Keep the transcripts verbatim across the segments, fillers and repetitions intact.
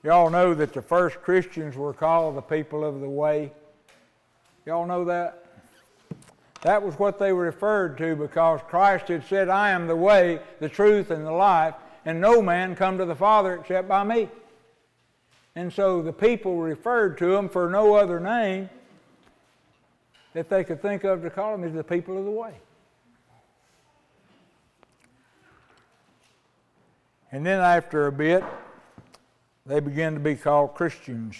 Y'all know that the first Christians were called the people of the way. Y'all know that? That was what they were referred to because Christ had said, I am the way, the truth, and the life, and no man come to the Father except by me. And so the people referred to them for no other name that they could think of to call them as the people of the way. And then after a bit, they began to be called Christians.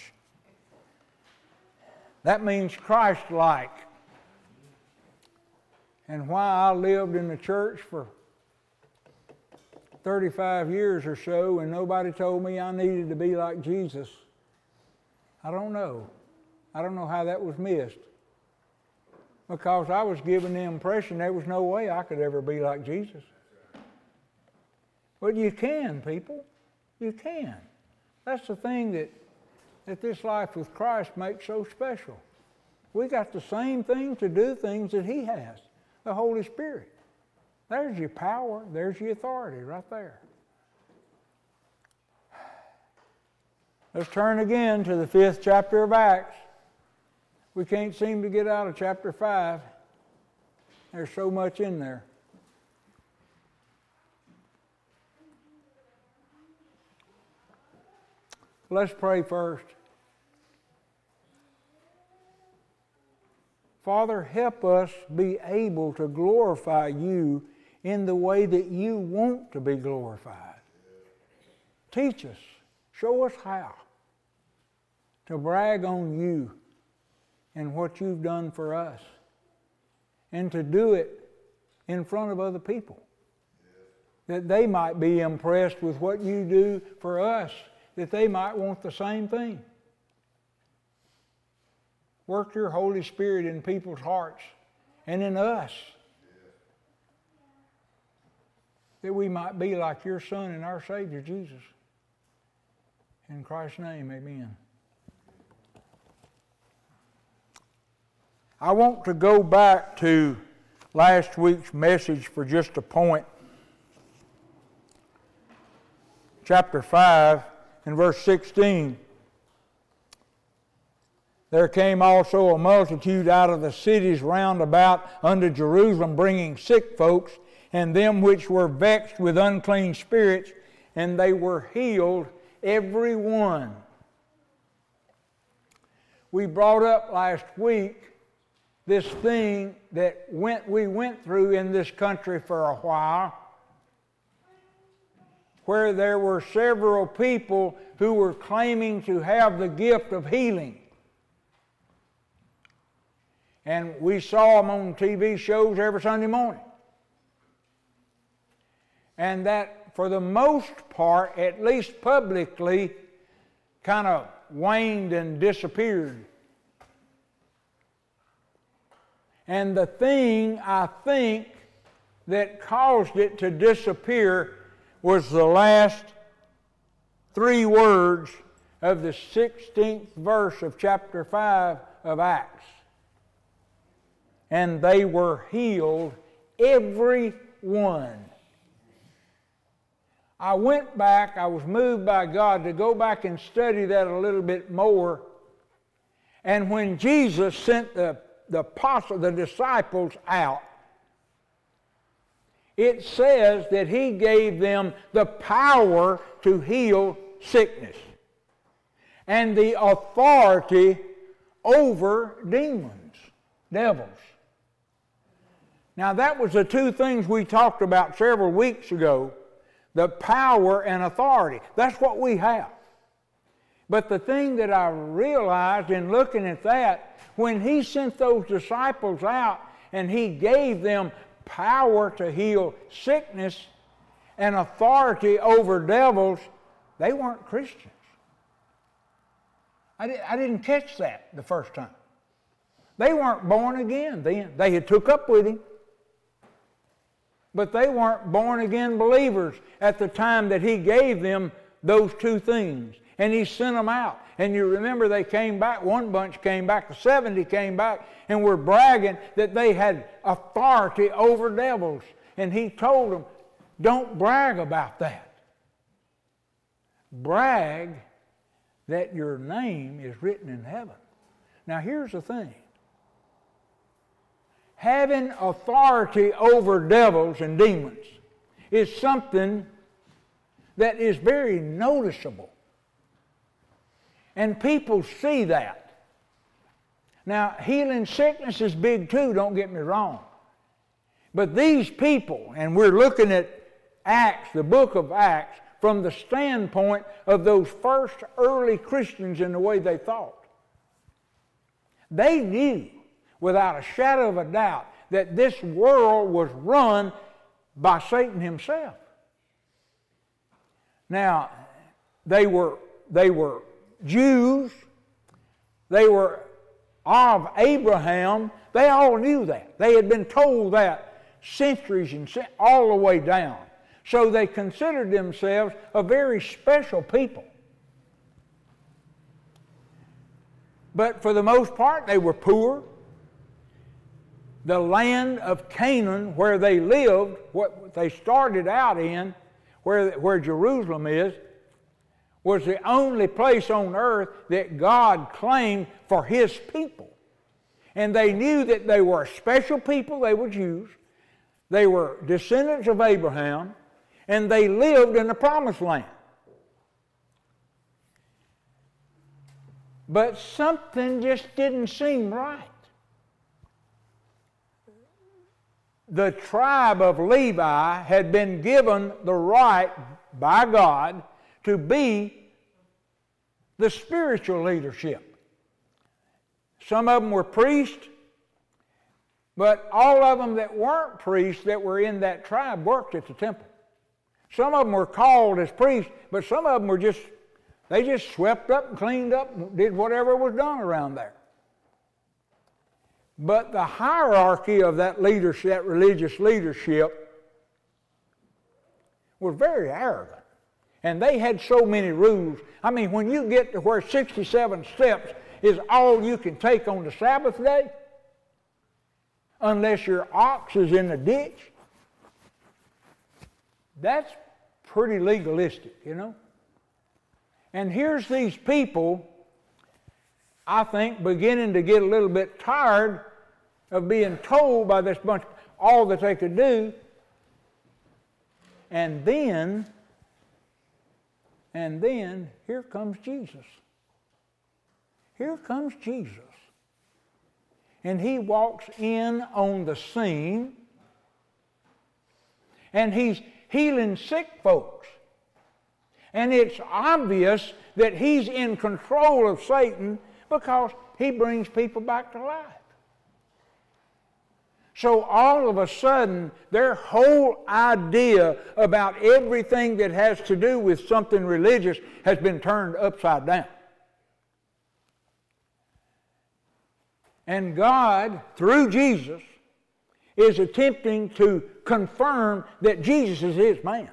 That means Christ-like. And while I lived in the church for thirty-five years or so and nobody told me I needed to be like Jesus, I don't know. I don't know how that was missed. Because I was given the impression there was no way I could ever be like Jesus. But you can, people. You can. That's the thing that, that this life with Christ makes so special. We got the same thing to do things that He has, the Holy Spirit. There's your power, there's your authority right there. Let's turn again to the fifth chapter of Acts. We can't seem to get out of chapter five. There's so much in there. Let's pray first. Father, help us be able to glorify You in the way that You want to be glorified. Teach us, show us how to brag on You and what You've done for us, and to do it in front of other people, that they might be impressed with what You do for us, that they might want the same thing. Work Your Holy Spirit in people's hearts and in us, that we might be like Your Son and our Savior, Jesus. In Christ's name, amen. I want to go back to last week's message for just a point. Chapter five and verse sixteen. There came also a multitude out of the cities round about unto Jerusalem, bringing sick folks, and them which were vexed with unclean spirits, and they were healed, every one. We brought up last week this thing that went we went through in this country for a while, where there were several people who were claiming to have the gift of healing. And we saw them on T V shows every Sunday morning. And that, for the most part, at least publicly, kind of waned and disappeared. And the thing, I think, that caused it to disappear was the last three words of the sixteenth verse of chapter five of Acts. And they were healed, every one. I went back, I was moved by God to go back and study that a little bit more. And when Jesus sent the, the apostles, the disciples out, it says that He gave them the power to heal sickness and the authority over demons, devils. Now that was the two things we talked about several weeks ago, the power and authority. That's what we have. But the thing that I realized in looking at that, when He sent those disciples out and He gave them power to heal sickness and authority over devils, they weren't Christians. I, di- I didn't catch that the first time. They weren't born again then. They had took up with Him. But they weren't born again believers at the time that He gave them those two things. And He sent them out. And you remember they came back, one bunch came back, the seventy came back, and were bragging that they had authority over devils. And He told them, don't brag about that. Brag that your name is written in heaven. Now here's the thing. Having authority over devils and demons is something that is very noticeable. And people see that. Now, healing sickness is big too, don't get me wrong. But these people, and we're looking at Acts, the book of Acts, from the standpoint of those first early Christians in the way they thought. They knew, without a shadow of a doubt, that this world was run by Satan himself. Now, they were, they were Jews, they were of Abraham, they all knew that. They had been told that centuries and all the way down. So they considered themselves a very special people. But for the most part, they were poor. The land of Canaan, where they lived, what they started out in, where, where Jerusalem is, was the only place on earth that God claimed for His people. And they knew that they were a special people. They were Jews. They were descendants of Abraham, and they lived in the promised land. But something just didn't seem right. The tribe of Levi had been given the right by God to be the spiritual leadership. Some of them were priests, but all of them that weren't priests that were in that tribe worked at the temple. Some of them were called as priests, but some of them were just, they just swept up and cleaned up and did whatever was done around there. But the hierarchy of that leadership, that religious leadership, was very arrogant. And they had so many rules. I mean, when you get to where sixty-seven steps is all you can take on the Sabbath day, unless your ox is in the ditch, that's pretty legalistic, you know. And here's these people, I think, beginning to get a little bit tired of being told by this bunch all that they could do. And then, and then, here comes Jesus. Here comes Jesus. And He walks in on the scene, and He's healing sick folks. And it's obvious that He's in control of Satan because He brings people back to life. So all of a sudden, their whole idea about everything that has to do with something religious has been turned upside down. And God, through Jesus, is attempting to confirm that Jesus is His man.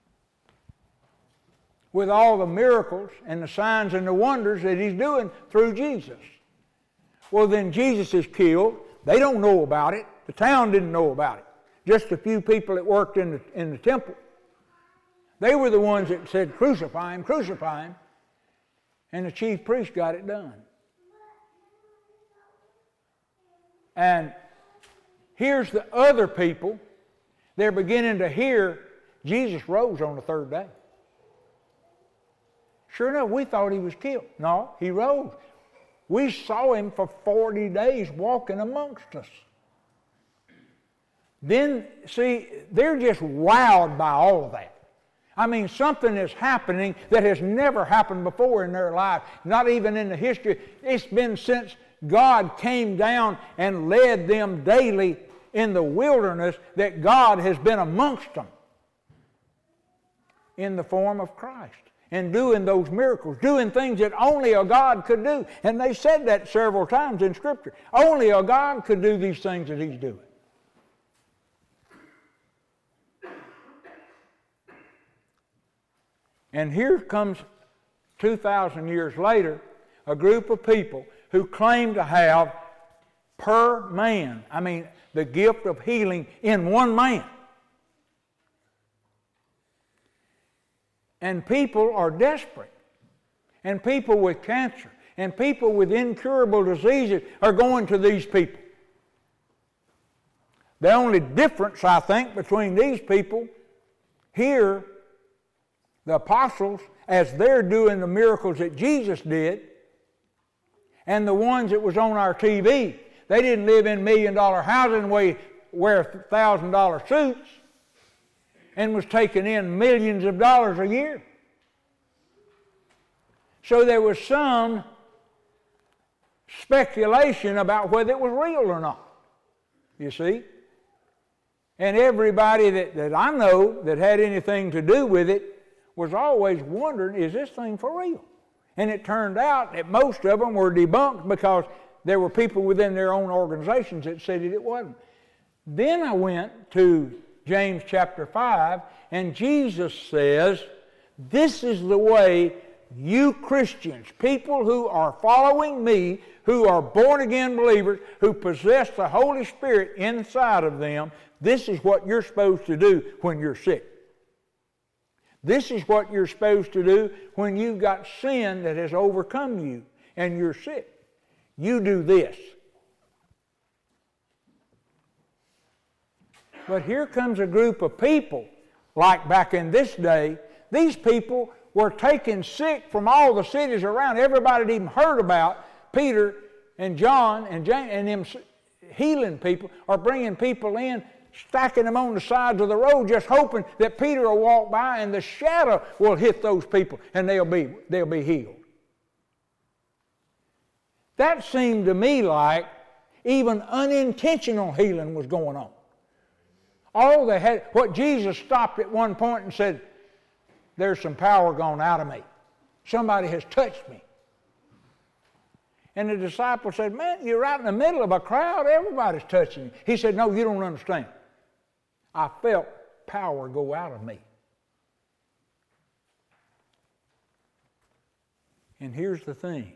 With all the miracles and the signs and the wonders that He's doing through Jesus. Well, then Jesus is killed. They don't know about it. The town didn't know about it. Just a few people that worked in the, in the temple. They were the ones that said, crucify Him, crucify Him. And the chief priest got it done. And here's the other people. They're beginning to hear Jesus rose on the third day. Sure enough, we thought He was killed. No, He rose. We saw Him for forty days walking amongst us. Then, see, they're just wowed by all of that. I mean, something is happening that has never happened before in their life, not even in the history. It's been since God came down and led them daily in the wilderness that God has been amongst them in the form of Christ and doing those miracles, doing things that only a God could do. And they said that several times in Scripture. Only a God could do these things that He's doing. And here comes, two thousand years later, a group of people who claim to have per man, I mean, the gift of healing in one man. And people are desperate. and people with cancer and people with incurable diseases are going to these people. The only difference, I think, between these people here, the apostles, as they're doing the miracles that Jesus did, and the ones that was on our T V, they didn't live in million-dollar houses and wear one thousand dollar suits and was taking in millions of dollars a year. So there was some speculation about whether it was real or not, you see. And everybody that, that I know that had anything to do with it was always wondering, is this thing for real? And it turned out that most of them were debunked because there were people within their own organizations that said that it wasn't. Then I went to James chapter five, and Jesus says, this is the way you Christians, people who are following me, who are born-again believers, who possess the Holy Spirit inside of them, this is what you're supposed to do when you're sick. This is what you're supposed to do when you've got sin that has overcome you and you're sick. You do this. But here comes a group of people, like back in this day, these people were taken sick from all the cities around. Everybody had even heard about Peter and John and James, and them healing people or bringing people in, stacking them on the sides of the road, just hoping that Peter will walk by and the shadow will hit those people and they'll be, they'll be healed. That seemed to me like even unintentional healing was going on. All they had, what Jesus stopped at one point and said, there's some power gone out of me. Somebody has touched me. And the disciple said, man, you're right in the middle of a crowd. Everybody's touching you. He said, no, you don't understand. I felt power go out of me. And here's the thing.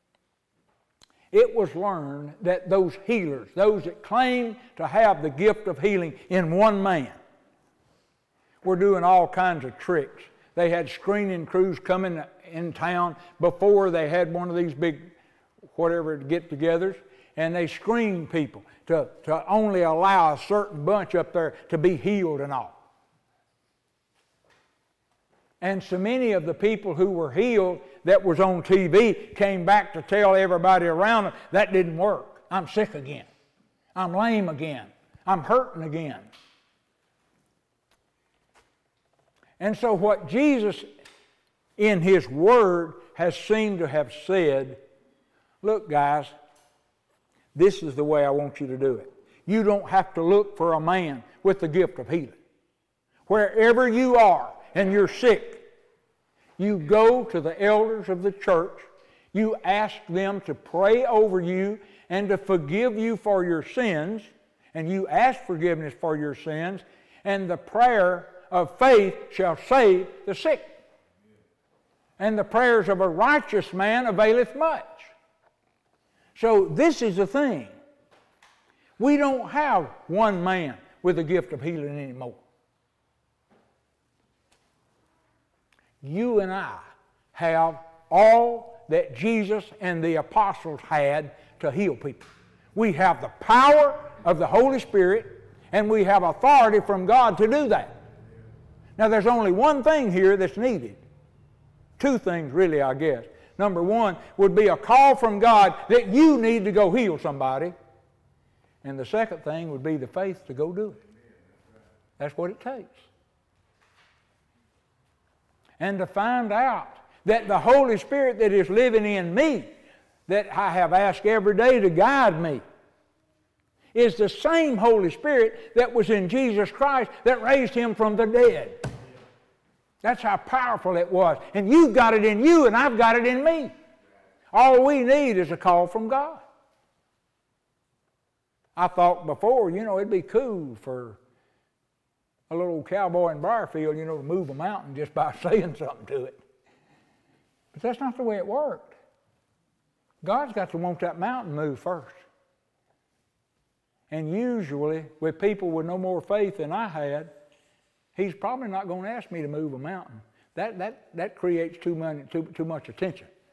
It was learned that those healers, those that claimed to have the gift of healing in one man, were doing all kinds of tricks. They had screening crews coming in town before they had one of these big whatever get-togethers, and they screened people to, to only allow a certain bunch up there to be healed and all. And so many of the people who were healed that was on T V came back to tell everybody around them, that didn't work. I'm sick again. I'm lame again. I'm hurting again. And so what Jesus in His Word has seemed to have said, look guys, this is the way I want you to do it. You don't have to look for a man with the gift of healing. Wherever you are and you're sick, you go to the elders of the church, you ask them to pray over you and to forgive you for your sins, and you ask forgiveness for your sins, and the prayer of faith shall save the sick. And the prayers of a righteous man availeth much. So this is the thing. We don't have one man with the gift of healing anymore. You and I have all that Jesus and the apostles had to heal people. We have the power of the Holy Spirit, and we have authority from God to do that. Now there's only one thing here that's needed. Two things really, I guess. Number one would be a call from God that you need to go heal somebody. And the second thing would be the faith to go do it. That's what it takes. And to find out that the Holy Spirit that is living in me, that I have asked every day to guide me, is the same Holy Spirit that was in Jesus Christ that raised Him from the dead. That's how powerful it was. And you've got it in you and I've got it in me. All we need is a call from God. I thought before, you know, it'd be cool for a little cowboy in Briarfield, you know, to move a mountain just by saying something to it. But that's not the way it worked. God's got to want that mountain moved first. And usually, with people with no more faith than I had, He's probably not going to ask me to move a mountain. That, that, that creates too much, too, too much attention.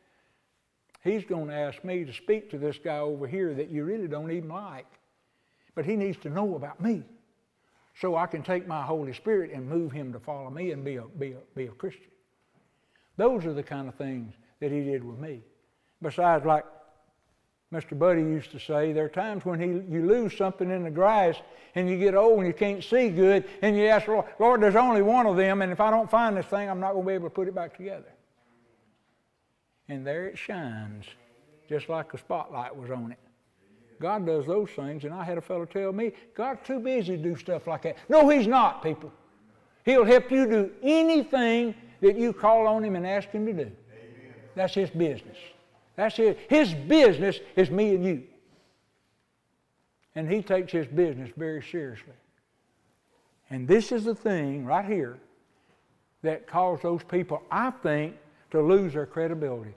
He's going to ask me to speak to this guy over here that you really don't even like. But he needs to know about me so I can take my Holy Spirit and move him to follow me and be a, be a, be a Christian. Those are the kind of things that he did with me. Besides, like Mister Buddy used to say, there are times when he, you lose something in the grass and you get old and you can't see good and you ask, Lord, Lord, there's only one of them, and if I don't find this thing, I'm not going to be able to put it back together. And there it shines, just like a spotlight was on it. God does those things, and I had a fellow tell me, God's too busy to do stuff like that. No, he's not, people. He'll help you do anything that you call on him and ask him to do. Amen. That's his business. That's his. His business is me and you. And he takes his business very seriously. And this is the thing right here that caused those people, I think, to lose their credibility.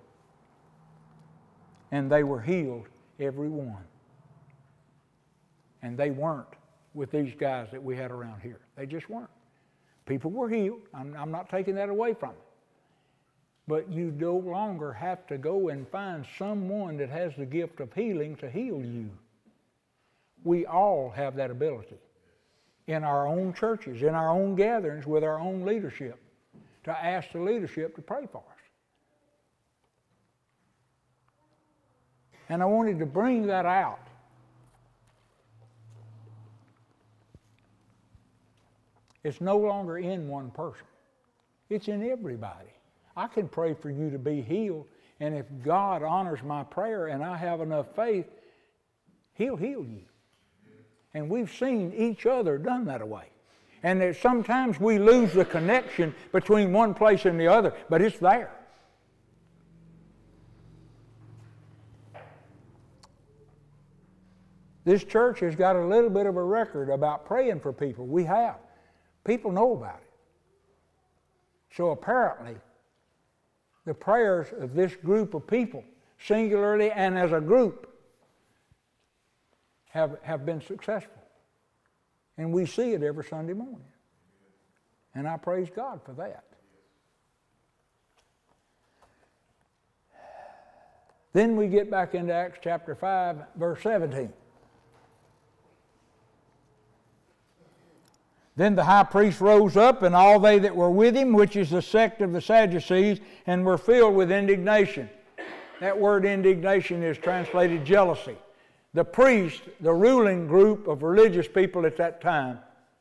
And they were healed, every one. And they weren't with these guys that we had around here. They just weren't. People were healed. I'm, I'm not taking that away from them. But you no longer have to go and find someone that has the gift of healing to heal you. We all have that ability in our own churches, in our own gatherings, with our own leadership, to ask the leadership to pray for us. And I wanted to bring that out. It's no longer in one person. It's in everybody. I can pray for you to be healed, and if God honors my prayer and I have enough faith, he'll heal you. And we've seen each other done that way. And that sometimes we lose the connection between one place and the other, but it's there. This church has got a little bit of a record about praying for people. We have. People know about it. So apparently, the prayers of this group of people, singularly and as a group, have, have been successful. And we see it every Sunday morning. And I praise God for that. Then we get back into Acts chapter five, verse seventeen. Then the high priest rose up, and all they that were with him, which is the sect of the Sadducees, and were filled with indignation. That word indignation is translated jealousy. The priest, the ruling group of religious people at that time,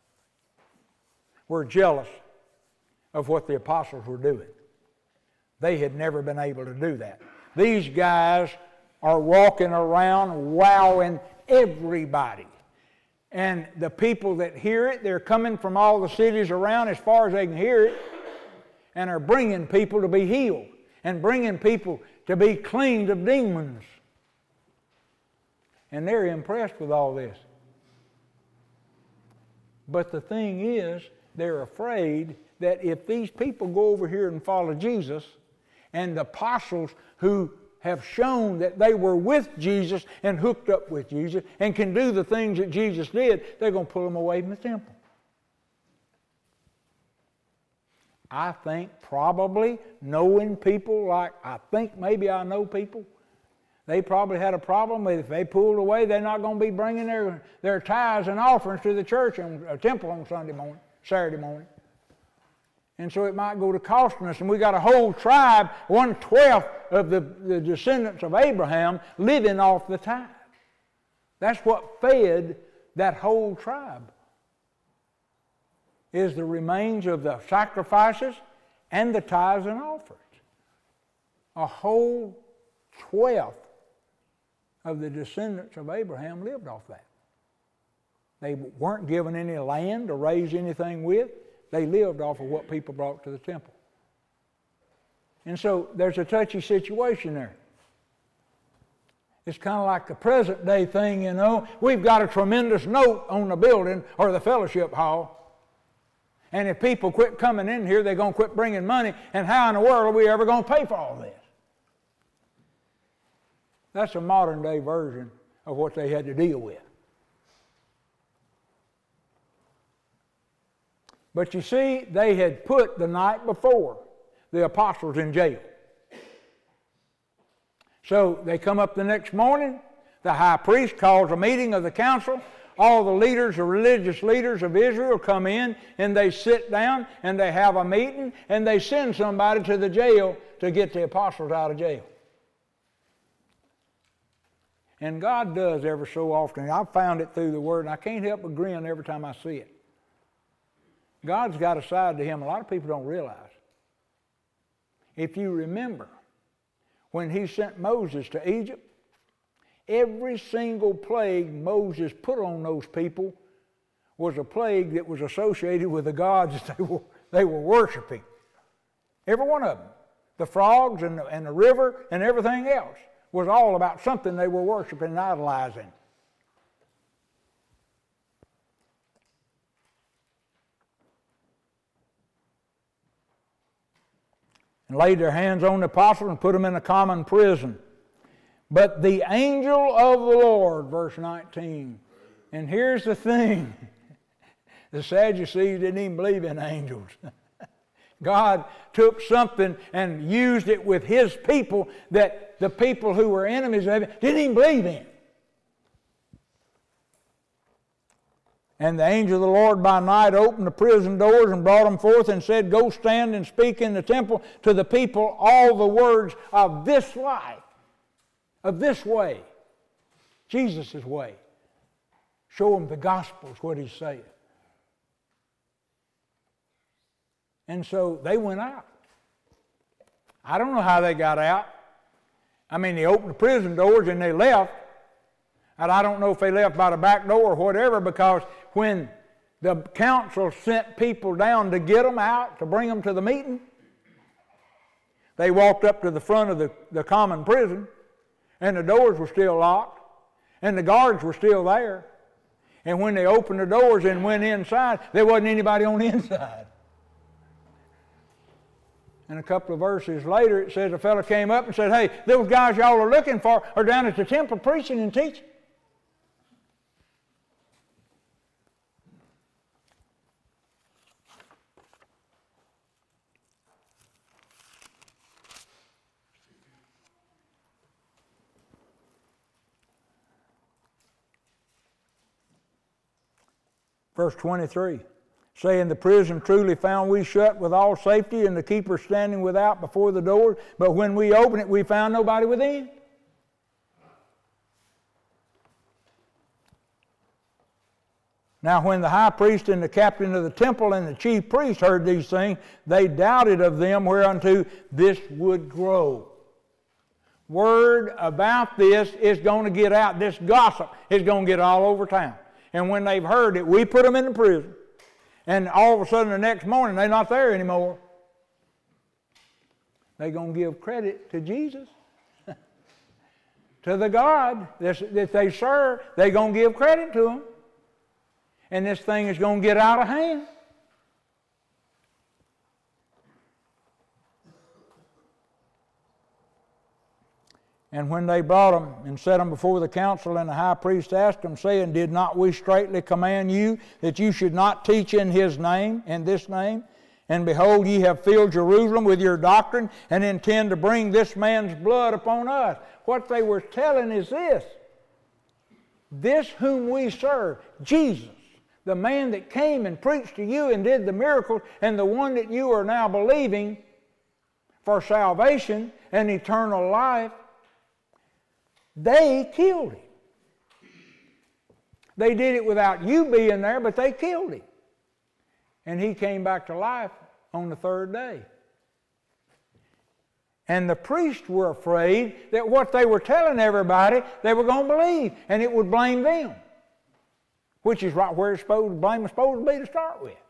were jealous of what the apostles were doing. They had never been able to do that. These guys are walking around wowing everybody. And the people that hear it, they're coming from all the cities around as far as they can hear it, and are bringing people to be healed and bringing people to be cleaned of demons. And they're impressed with all this. But the thing is, they're afraid that if these people go over here and follow Jesus, and the apostles who have shown that they were with Jesus and hooked up with Jesus and can do the things that Jesus did, they're going to pull them away from the temple. I think probably knowing people like, I think maybe I know people, they probably had a problem with if they pulled away, they're not going to be bringing their, their tithes and offerings to the church and a temple on Sunday morning, Saturday morning. And so it might go to costing us. And we got a whole tribe, one-twelfth of the, the descendants of Abraham living off the tithe. That's what fed that whole tribe, is the remains of the sacrifices and the tithes and offerings. A whole twelfth of the descendants of Abraham lived off that. They weren't given any land to raise anything with. They lived off of what people brought to the temple. And so there's a touchy situation there. It's kind of like the present day thing, you know. We've got a tremendous note on the building or the fellowship hall. And if people quit coming in here, they're going to quit bringing money. And how in the world are we ever going to pay for all this? That's a modern day version of what they had to deal with. But you see, they had put the night before the apostles in jail. So they come up the next morning. The high priest calls a meeting of the council. All the leaders, the religious leaders of Israel come in, and they sit down, and they have a meeting, and they send somebody to the jail to get the apostles out of jail. And God does every so often. I've found it through the Word, and I can't help but grin every time I see it. God's got a side to Him a lot of people don't realize. If you remember, when He sent Moses to Egypt, every single plague Moses put on those people was a plague that was associated with the gods that they were, they were worshiping. Every one of them. The frogs and the, and the river and everything else was all about something they were worshiping and idolizing. And laid their hands on the apostles and put them in a common prison. But the angel of the Lord, verse nineteen. And here's the thing. The Sadducees didn't even believe in angels. God took something and used it with His people that the people who were enemies of it didn't even believe in. And the angel of the Lord by night opened the prison doors and brought them forth and said, Go stand and speak in the temple to the people all the words of this life, of this way, Jesus' way. Show them the gospel is what He's saying. And so they went out. I don't know how they got out. I mean, they opened the prison doors and they left. And I don't know if they left by the back door or whatever, because when the council sent people down to get them out, to bring them to the meeting, they walked up to the front of the, the common prison, and the doors were still locked, and the guards were still there. And when they opened the doors and went inside, there wasn't anybody on the inside. And a couple of verses later, it says a fellow came up and said, Hey, those guys y'all are looking for are down at the temple preaching and teaching. Verse twenty-three, saying, The prison truly found we shut with all safety, and the keeper standing without before the door. But when we opened it, we found nobody within. Now when the high priest and the captain of the temple and the chief priest heard these things, they doubted of them whereunto this would grow. Word about this is going to get out. This gossip is going to get all over town. And when they've heard it, we put them in the prison. And all of a sudden the next morning, they're not there anymore. They're going to give credit to Jesus. To the God that they serve, they're going to give credit to Him. And this thing is going to get out of hand. And when they brought them and set them before the council, and the high priest asked them, saying, Did not we straitly command you that you should not teach in His name, in this name? And behold, ye have filled Jerusalem with your doctrine, and intend to bring this man's blood upon us. What they were telling is this. This whom we serve, Jesus, the man that came and preached to you and did the miracles, and the one that you are now believing for salvation and eternal life, they killed Him. They did it without you being there, but they killed Him. And He came back to life on the third day. And the priests were afraid that what they were telling everybody, they were going to believe, and it would blame them. Which is right where it's supposed, blame is supposed to be to start with.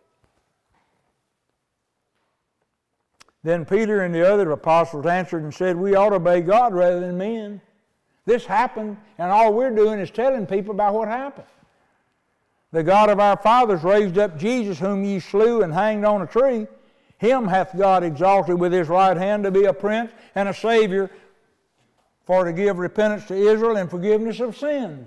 Then Peter and the other apostles answered and said, We ought to obey God rather than men. This happened, and all we're doing is telling people about what happened. The God of our fathers raised up Jesus, whom ye slew and hanged on a tree. Him hath God exalted with His right hand to be a prince and a Savior, for to give repentance to Israel and forgiveness of sins.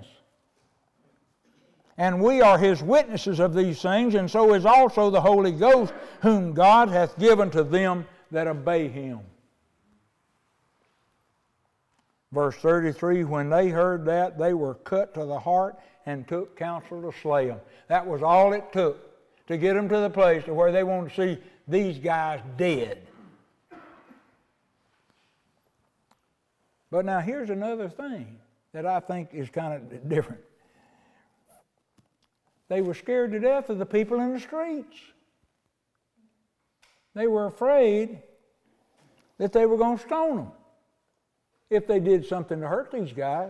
And we are His witnesses of these things, and so is also the Holy Ghost, whom God hath given to them that obey Him. Verse thirty-three, when they heard that, they were cut to the heart and took counsel to slay them. That was all it took to get them to the place to where they wanted to see these guys dead. But now here's another thing that I think is kind of different. They were scared to death of the people in the streets. They were afraid that they were going to stone them if they did something to hurt these guys.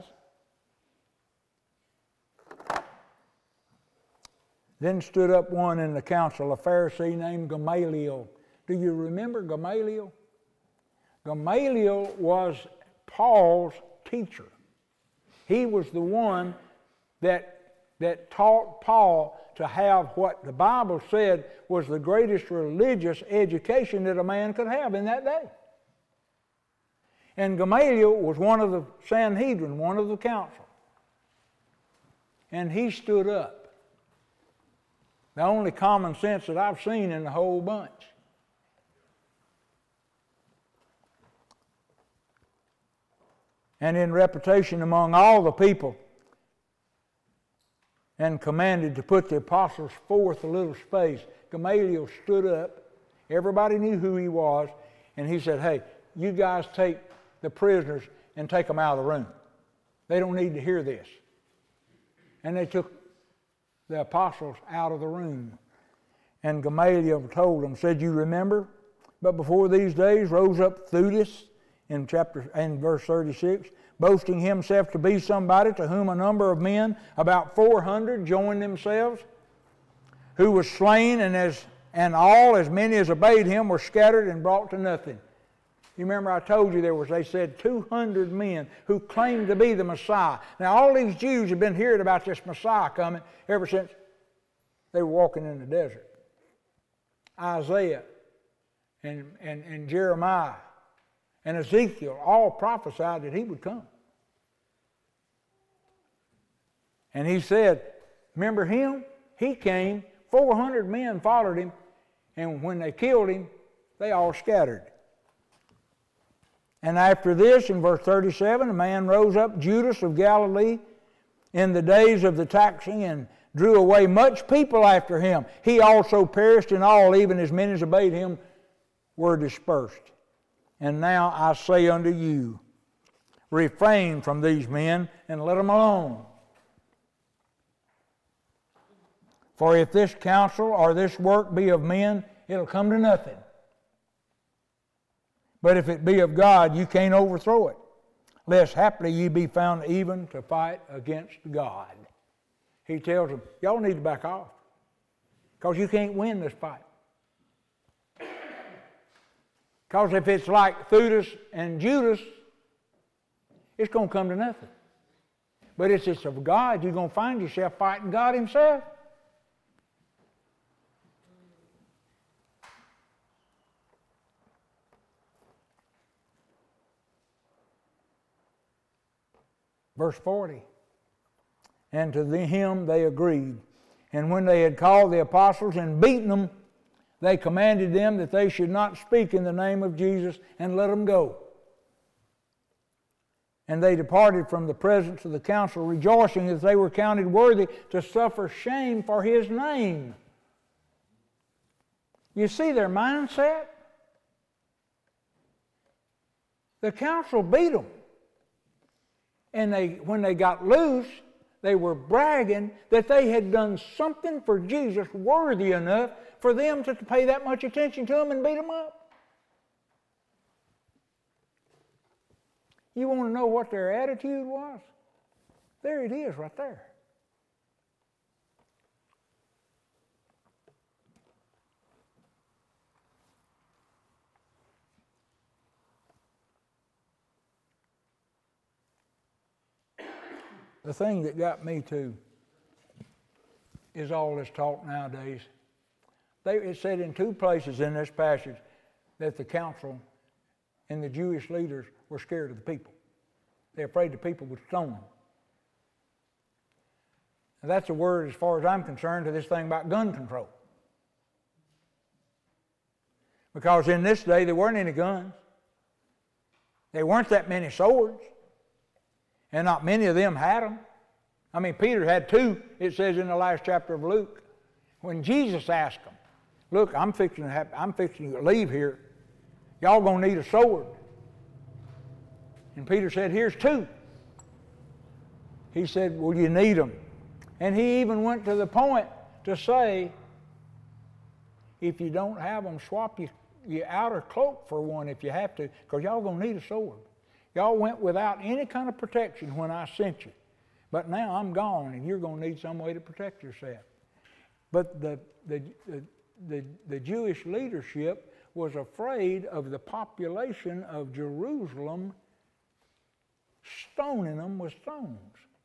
Then stood up one in the council, a Pharisee named Gamaliel. Do you remember Gamaliel? Gamaliel was Paul's teacher. He was the one that, that taught Paul to have what the Bible said was the greatest religious education that a man could have in that day. And Gamaliel was one of the Sanhedrin, one of the council. And he stood up. The only common sense that I've seen in the whole bunch. And in reputation among all the people, and commanded to put the apostles forth a little space. Gamaliel stood up. Everybody knew who he was. And he said, hey, you guys take the prisoners and take them out of the room. They don't need to hear this. And they took the apostles out of the room. And Gamaliel told them, said, you remember? But before these days rose up Theudas in chapter and verse thirty-six, boasting himself to be somebody, to whom a number of men, about four hundred, joined themselves, who was slain, and as and all, as many as obeyed him, were scattered and brought to nothing. You remember I told you there was, they said, two hundred men who claimed to be the Messiah. Now all these Jews have been hearing about this Messiah coming ever since they were walking in the desert. Isaiah and, and, and Jeremiah and Ezekiel all prophesied that he would come. And he said, remember him? He came, four hundred men followed him, and when they killed him, they all scattered. And after this, in verse thirty-seven, a man rose up, Judas of Galilee, in the days of the taxing, and drew away much people after him. He also perished, and all, even as many as obeyed him, were dispersed. And now I say unto you, refrain from these men, and let them alone. For if this counsel or this work be of men, it'll come to nothing. But if it be of God, you can't overthrow it, lest haply ye be found even to fight against God. He tells them, y'all need to back off, because you can't win this fight. Because if it's like Theudas and Judas, it's going to come to nothing. But if it's of God, you're going to find yourself fighting God himself. Verse forty, and to him they agreed. And when they had called the apostles and beaten them, they commanded them that they should not speak in the name of Jesus, and let them go. And they departed from the presence of the council, rejoicing that they were counted worthy to suffer shame for his name. You see their mindset? The council beat them. And they, when they got loose, they were bragging that they had done something for Jesus worthy enough for them to pay that much attention to him and beat him up. You want to know what their attitude was? There it is right there. The thing that got me too is all this talk nowadays. They, it said in two places in this passage that the council and the Jewish leaders were scared of the people. They're afraid the people would stone them. Now that's a word, as far as I'm concerned, to this thing about gun control. Because in this day there weren't any guns. There weren't that many swords. And not many of them had them. I mean, Peter had two, it says in the last chapter of Luke. When Jesus asked them, look, I'm fixing to have, I'm fixing to leave here. Y'all gonna need a sword. And Peter said, here's two. He said, well, you need them. And he even went to the point to say, if you don't have them, swap your, your outer cloak for one if you have to, because y'all going to need a sword. Y'all went without any kind of protection when I sent you. But now I'm gone, and you're going to need some way to protect yourself. But the, the, the, the, the Jewish leadership was afraid of the population of Jerusalem stoning them with stones.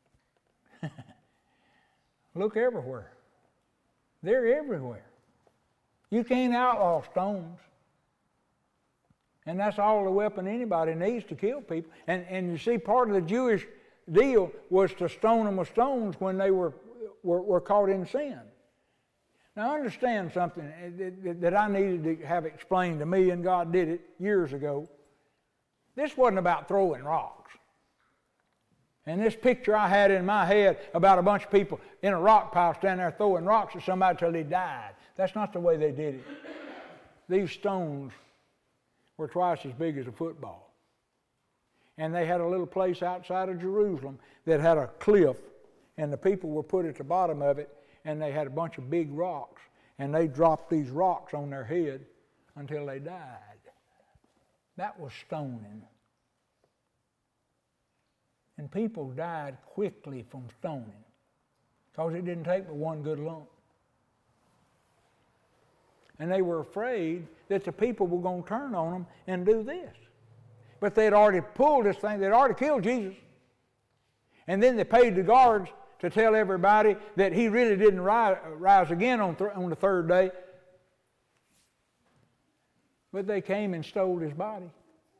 Look everywhere. They're everywhere. You can't outlaw stones. And that's all the weapon anybody needs to kill people. And, and you see, part of the Jewish deal was to stone them with stones when they were, were, were caught in sin. Now understand something that, that I needed to have explained to me, and God did it years ago. This wasn't about throwing rocks. And this picture I had in my head about a bunch of people in a rock pile standing there throwing rocks at somebody till they died. That's not the way they did it. These stones were twice as big as a football. And they had a little place outside of Jerusalem that had a cliff, and the people were put at the bottom of it, and they had a bunch of big rocks, and they dropped these rocks on their head until they died. That was stoning. And people died quickly from stoning because it didn't take but one good lump. And they were afraid that the people were going to turn on them and do this. But they'd already pulled this thing. They'd already killed Jesus. And then they paid the guards to tell everybody that he really didn't rise, rise again on, th- on the third day. But they came and stole his body.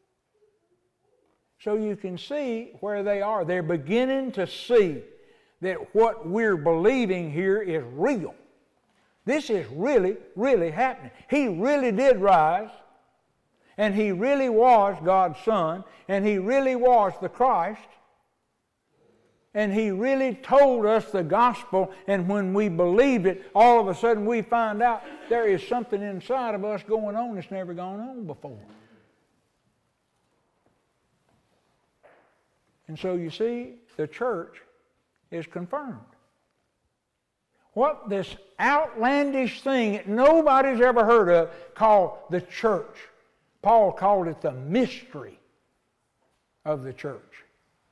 So you can see where they are. They're beginning to see that what we're believing here is real. This is really, really happening. He really did rise, and he really was God's Son, and he really was the Christ, and he really told us the gospel, and when we believed it, all of a sudden we find out there is something inside of us going on that's never gone on before. And so you see, the church is confirmed. What this outlandish thing that nobody's ever heard of called the church. Paul called it the mystery of the church.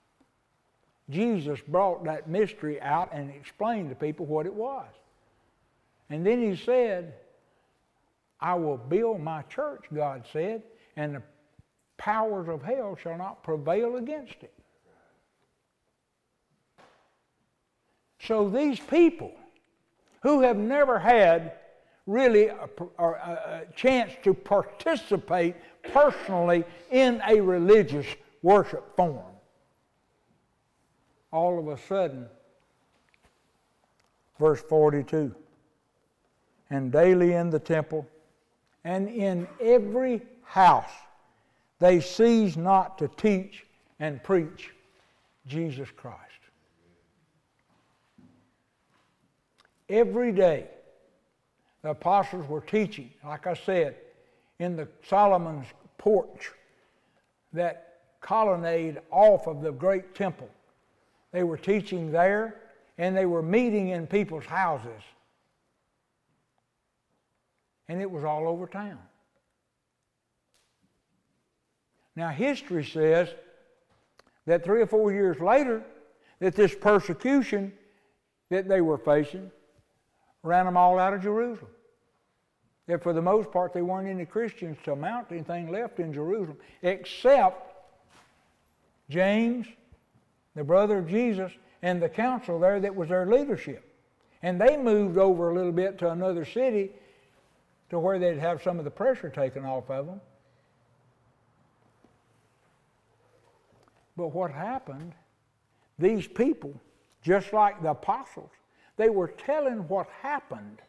Jesus brought that mystery out and explained to people what it was. And then he said, I will build my church, God said, and the powers of hell shall not prevail against it. So these people who have never had really a, a, a chance to participate personally in a religious worship form, all of a sudden, verse forty-two, and daily in the temple and in every house they cease not to teach and preach Jesus Christ. Every day, the apostles were teaching, like I said, in the Solomon's porch, that colonnade off of the great temple. They were teaching there, and they were meeting in people's houses. And it was all over town. Now, history says that three or four years later, that this persecution that they were facing ran them all out of Jerusalem. That for the most part, there weren't any Christians to amount to anything left in Jerusalem, except James, the brother of Jesus, and the council there that was their leadership. And they moved over a little bit to another city to where they'd have some of the pressure taken off of them. But what happened, these people, just like the apostles, they were telling what happened.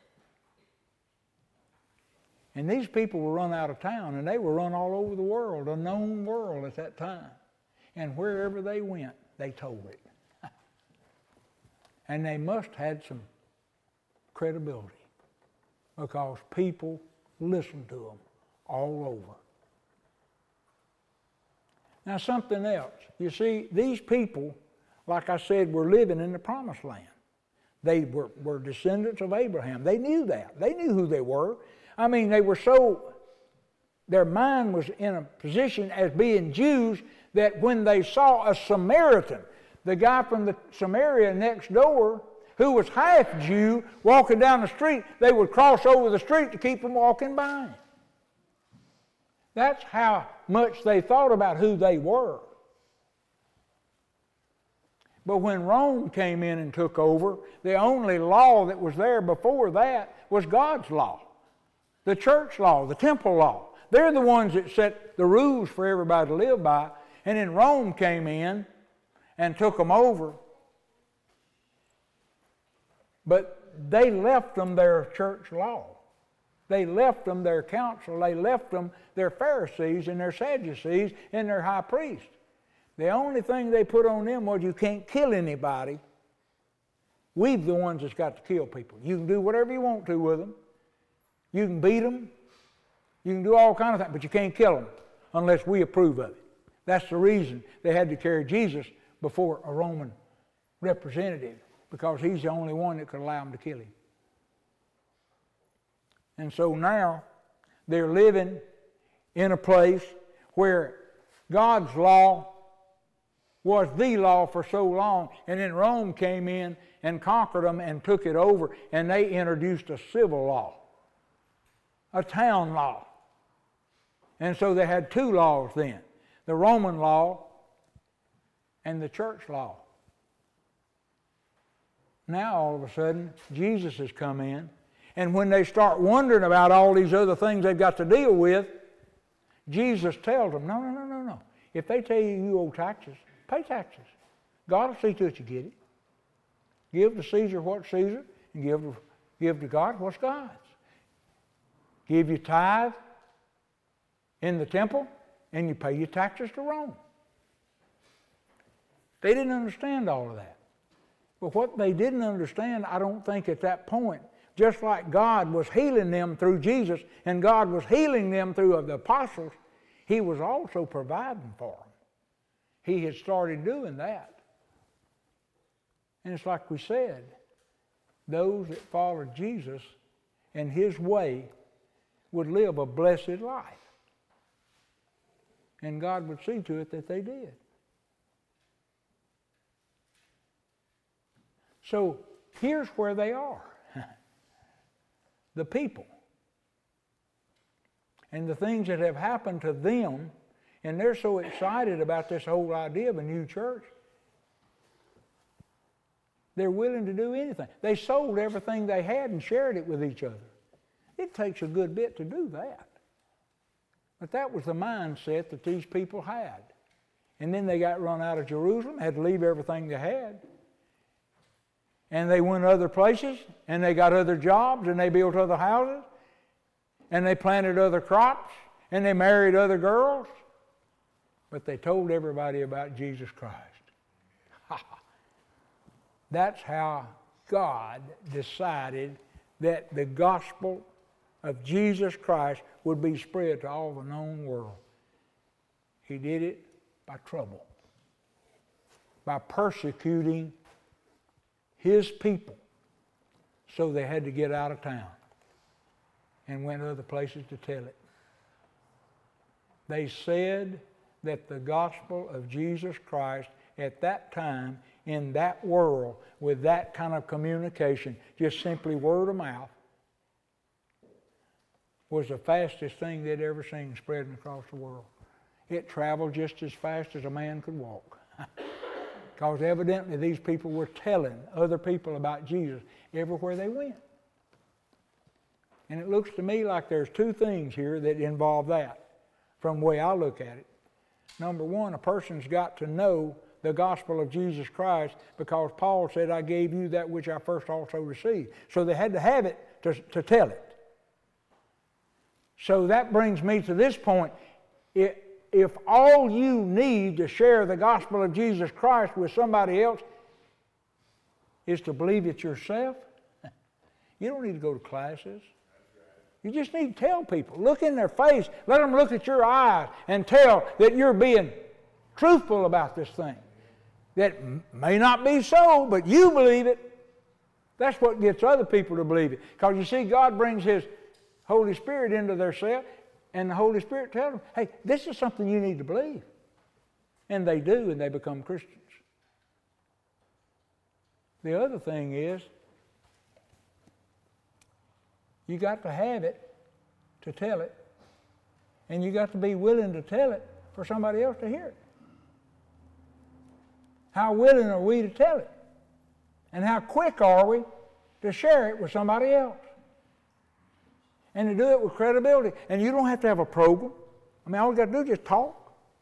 And these people were run out of town, and they were run all over the world, a known world at that time. And wherever they went, they told it. And they must have had some credibility because people listened to them all over. Now something else. You see, these people, like I said, were living in the promised land. They were, were descendants of Abraham. They knew that. They knew who they were. I mean, they were so, their mind was in a position as being Jews that when they saw a Samaritan, the guy from the Samaria next door, who was half Jew, walking down the street, they would cross over the street to keep from walking by him. That's how much they thought about who they were. But when Rome came in and took over, the only law that was there before that was God's law. The church law, the temple law. They're the ones that set the rules for everybody to live by. And then Rome came in and took them over. But they left them their church law. They left them their council. They left them their Pharisees and their Sadducees and their high priest. The only thing they put on them was you can't kill anybody. We're the ones that's got to kill people. You can do whatever you want to with them. You can beat them. You can do all kinds of things, but you can't kill them unless we approve of it. That's the reason they had to carry Jesus before a Roman representative, because he's the only one that could allow them to kill him. And so now they're living in a place where God's law was the law for so long, and then Rome came in and conquered them and took it over, and they introduced a civil law, a town law. And so they had two laws then, the Roman law and the church law. Now all of a sudden, Jesus has come in, and when they start wondering about all these other things they've got to deal with, Jesus tells them, no, no, no, no, no. If they tell you you owe taxes, pay taxes. God will see to it you get it. Give to Caesar what's Caesar, and give to, give to God what's God's. Give your tithe in the temple, and you pay your taxes to Rome. They didn't understand all of that. But what they didn't understand, I don't think at that point, just like God was healing them through Jesus, and God was healing them through the apostles, He was also providing for them. He had started doing that. And it's like we said, those that followed Jesus and His way would live a blessed life. And God would see to it that they did. So here's where they are. The people. And the things that have happened to them, and they're so excited about this whole idea of a new church, they're willing to do anything. They sold everything they had and shared it with each other. It takes a good bit to do that. But that was the mindset that these people had. And then they got run out of Jerusalem, had to leave everything they had. And they went other places, and they got other jobs, and they built other houses, and they planted other crops, and they married other girls. But they told everybody about Jesus Christ. That's how God decided that the gospel of Jesus Christ would be spread to all the known world. He did it by trouble, by persecuting His people. So they had to get out of town and went other places to tell it. They said that the gospel of Jesus Christ at that time, in that world, with that kind of communication, just simply word of mouth, was the fastest thing they'd ever seen spreading across the world. It traveled just as fast as a man could walk. Because evidently these people were telling other people about Jesus everywhere they went. And it looks to me like there's two things here that involve that, from the way I look at it. Number one, a person's got to know the gospel of Jesus Christ, because Paul said, I gave you that which I first also received. So they had to have it to, to tell it. So that brings me to this point. It, if all you need to share the gospel of Jesus Christ with somebody else is to believe it yourself, you don't need to go to classes. You just need to tell people. Look in their face. Let them look at your eyes and tell that you're being truthful about this thing. That may not be so, but you believe it. That's what gets other people to believe it. Because you see, God brings His Holy Spirit into their self, and the Holy Spirit tells them, hey, this is something you need to believe. And they do, and they become Christians. The other thing is, you got to have it to tell it, and you got to be willing to tell it for somebody else to hear it. How willing are we to tell it? And how quick are we to share it with somebody else? And to do it with credibility. And you don't have to have a program. I mean, all you got to do is just talk.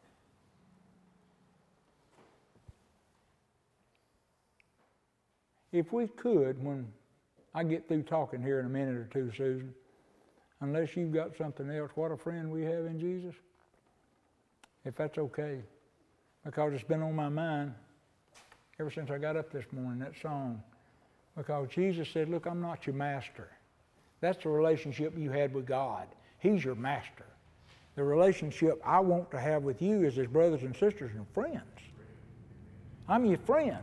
If we could, when I get through talking here in a minute or two, Susan, unless you've got something else, what a friend we have in Jesus, if that's okay, because it's been on my mind ever since I got up this morning, that song, because Jesus said, look, I'm not your master. That's the relationship you had with God. He's your master. The relationship I want to have with you is as brothers and sisters and friends. I'm your friend.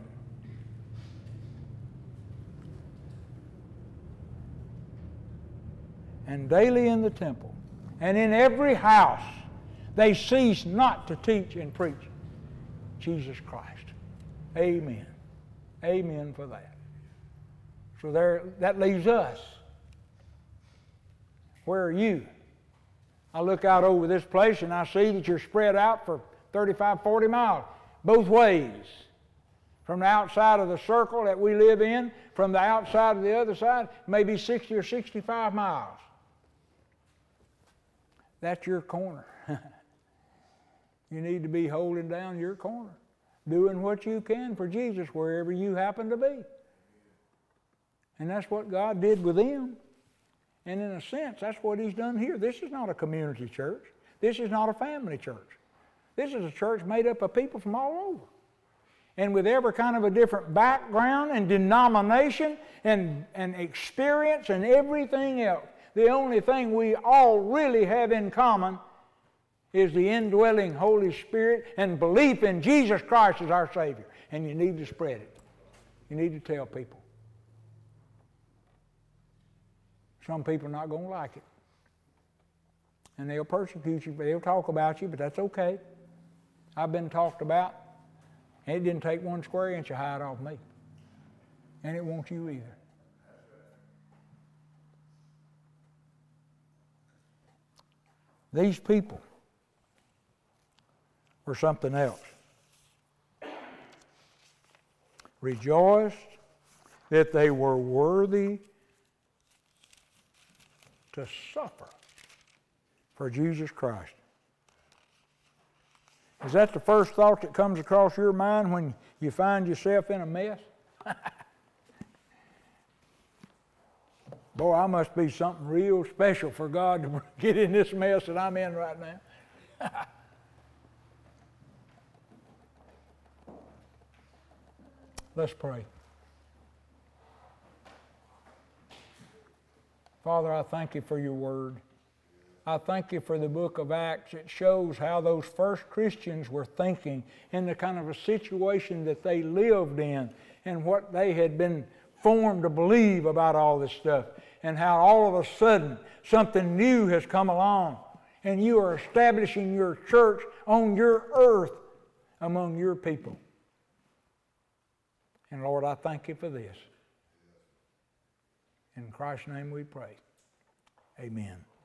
And daily in the temple, and in every house, they cease not to teach and preach Jesus Christ. Amen. Amen for that. So there, that leaves us. Where are you? I look out over this place and I see that you're spread out for thirty-five, forty miles, both ways. From the outside of the circle that we live in, from the outside of the other side, maybe sixty or sixty-five miles. That's your corner. You need to be holding down your corner, doing what you can for Jesus wherever you happen to be. And that's what God did with them. And in a sense, that's what He's done here. This is not a community church. This is not a family church. This is a church made up of people from all over. And with every kind of a different background and denomination and, and experience and everything else. The only thing we all really have in common is the indwelling Holy Spirit and belief in Jesus Christ as our Savior. And you need to spread it. You need to tell people. Some people are not going to like it. And they'll persecute you, they'll talk about you, but that's okay. I've been talked about, and it didn't take one square inch of hide off me. And it won't you either. These people were something else. Rejoiced that they were worthy to suffer for Jesus Christ. Is that the first thought that comes across your mind when you find yourself in a mess? Boy, I must be something real special for God to get in this mess that I'm in right now. Let's pray. Father, I thank you for your word. I thank you for the book of Acts. It shows how those first Christians were thinking in the kind of a situation that they lived in and what they had been formed to believe about all this stuff, and how all of a sudden something new has come along and you are establishing your church on your earth among your people. And Lord, I thank you for this. In Christ's name we pray. Amen.